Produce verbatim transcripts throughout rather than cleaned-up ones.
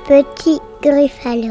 Petit Gruffalo.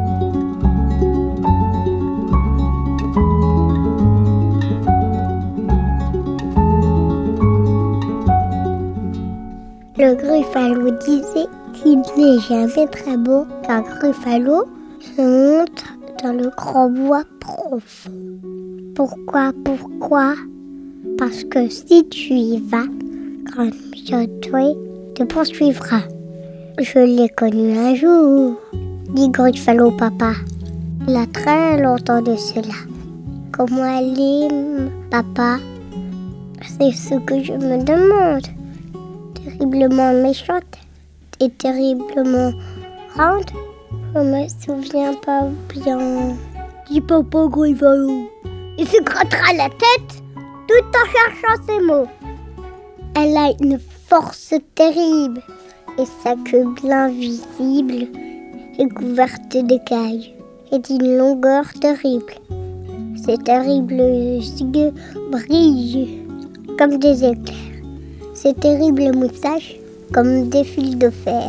Le Gruffalo disait qu'il n'est jamais très beau qu'un Gruffalo se monte dans le grand bois profond. Pourquoi, pourquoi? Parce que si tu y vas, Grande Méchante Souris te poursuivra. Je l'ai connu un jour, dit Gruffalo papa. Il a très longtemps de cela. Comment elle est, papa? C'est ce que je me demande. Terriblement méchante et terriblement grande. Je me souviens pas bien. Dit papa Gruffalo. Il se grattera la tête tout en cherchant ses mots. Elle a une force terrible et sa queue bien visible est couverte d'écailles et d'une longueur terrible. Ses terribles yeux brillent comme des éclairs. Ses terribles moustaches comme des fils de fer.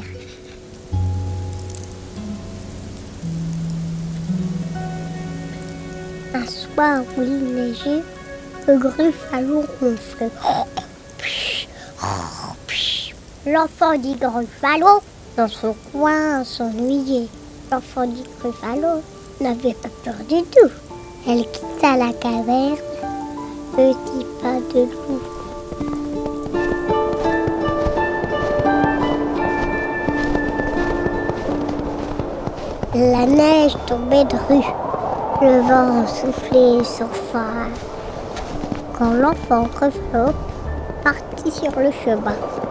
Un soir où il neigeait, le Gruffalo ronflait. L'enfant dit Gruffalo, dans son coin, s'ennuyait. L'enfant dit Gruffalo n'avait pas peur du tout. Elle quitta la caverne, petit pas de loup. La neige tombait de rue, le vent soufflait sur phare. Quand l'enfant Gruffalo partit sur le chemin.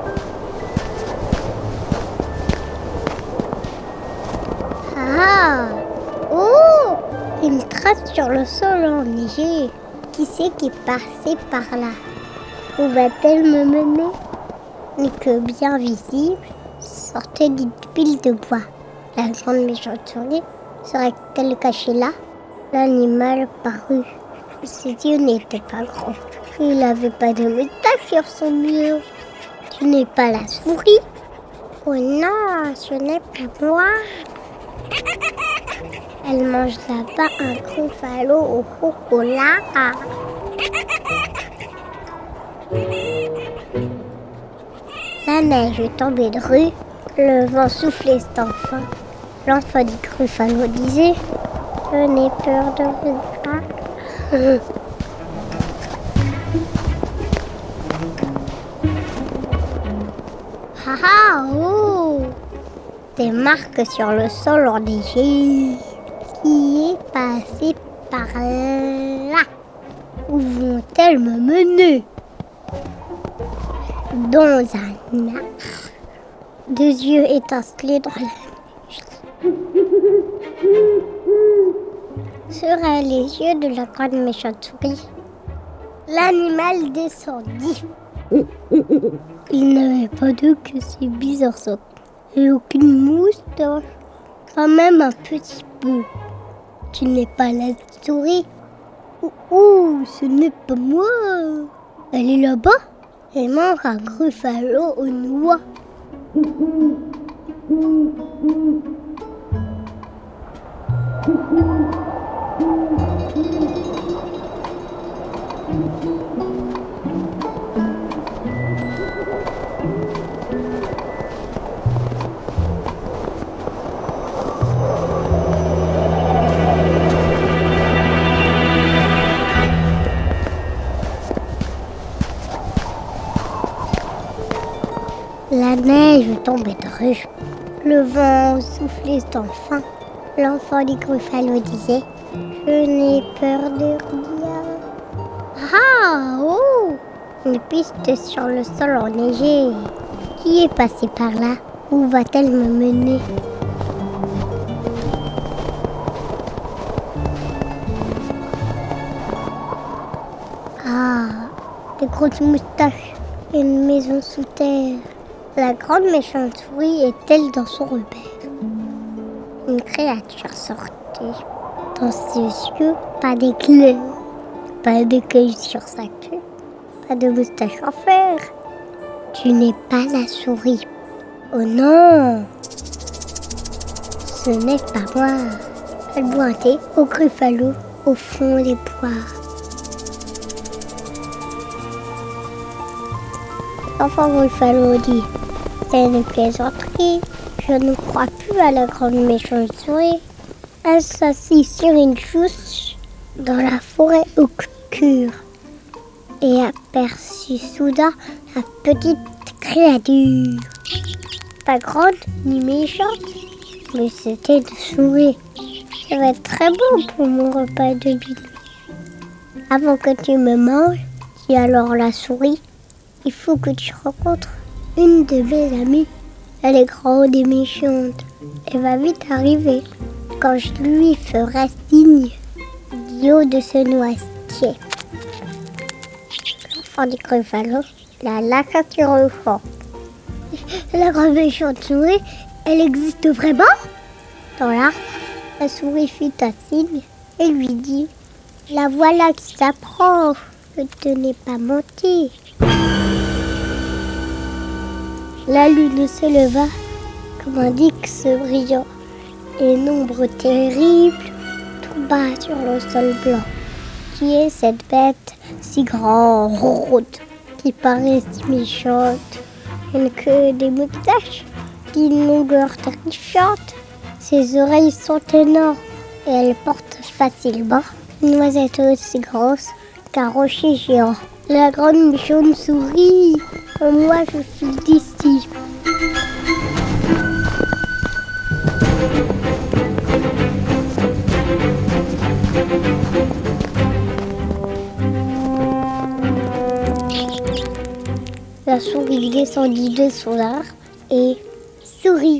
Ah! Oh! Une trace sur le sol enneigé. Qui c'est qui passait par là? Où va-t-elle me mener? Une queue bien visible sortait d'une pile de bois. La Grande Méchante Souris serait-elle cachée là? L'animal parut. Ses yeux n'étaient pas grands. Il n'avait pas de moustache sur son mur. Tu n'es pas la souris? Oh non, ce n'est pas moi. Elle mange là-bas un Gruffalo au chocolat. La neige est tombée de rue, le vent soufflait sans fin. L'enfant du Gruffalo disait « Je n'ai peur de rien. » Ah ah, oh! Des marques sur le sol enneigé. Qui est passé par là? Où vont-elles me mener? Dans un arbre. Deux yeux étincelaient dans la nuit. Seraient les yeux de la Grande Méchante Souris. L'animal descendit. Il n'avait pas de queue si bizarre ça. Et aucune moustache. Pas même un petit peu. Tu n'es pas la souris? Oh, oh, ce n'est pas moi. Elle est là-bas. Elle mange un Gruffalo aux noix. La neige tombait de rue. Le vent soufflait sans fin. L'enfant du Gruffalo disait « Je n'ai peur de rien. » Ah, oh! Une piste sur le sol enneigé. Qui est passé par là? Où va-t-elle me mener? Ah, des grosses moustaches et une maison sous terre. La Grande Méchante Souris est-elle dans son repère? Une créature sortait. Dans ses yeux, pas d'éclair, pas d'écueil sur sa queue, pas de moustache en fer. Tu n'es pas la souris. Oh non! Ce n'est pas moi. Elle boit un thé au Gruffalo, au fond des poires. L'enfant Gruffalo dit « C'est une plaisanterie. Je ne crois plus à la grande méchante souris. » Elle s'assit sur une chousse dans la forêt obscure et aperçut soudain la petite créature. Pas grande ni méchante, mais c'était une souris. Ça va être très bon pour mon repas de minuit. Avant que tu me manges, dit alors la souris, il faut que tu rencontres une de mes amies. Elle est grande et méchante. Elle va vite arriver quand je lui ferai signe du haut de ce noisetier. L'enfant du Gruffalo, la lacature au fond. La grande méchante souris, elle existe vraiment? Dans l'arbre, la souris fit un signe et lui dit « La voilà qui s'approche, je ne te n'ai pas menti. » La lune se leva comme un dix brillant et une ombre terrible tomba sur le sol blanc. Qui est cette bête si grande, qui paraît si méchante? Elle n'a que des moustaches d'une longueur terrifiante. Ses oreilles sont énormes et elle porte facilement une noisette aussi grosse qu'un rocher géant. La grande méchante sourit. Moi, je suis d'ici. La souris descendit de son arbre et sourit.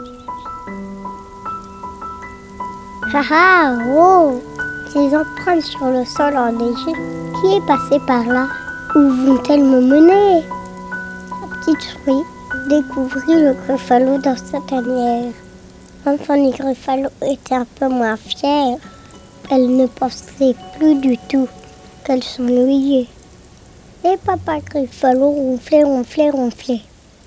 Ha ha, oh! Ces empreintes sur le sol enneigé, qui est passé par là? Où vont-elles me mener? La petite souris découvrit le Gruffalo dans sa tanière. L'enfant du Gruffalo était un peu moins fière. Elle ne pensait plus du tout qu'elle s'ennuyait. Et papa Gruffalo ronflait, ronflait, ronflait.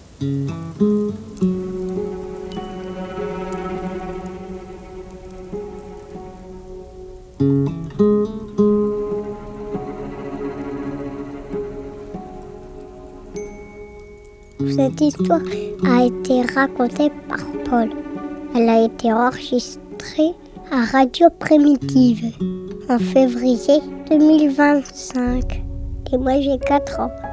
Cette histoire a été racontée par Paul. Elle a été enregistrée à Radio Primitive en février deux mille vingt-cinq. Et moi j'ai quatre ans.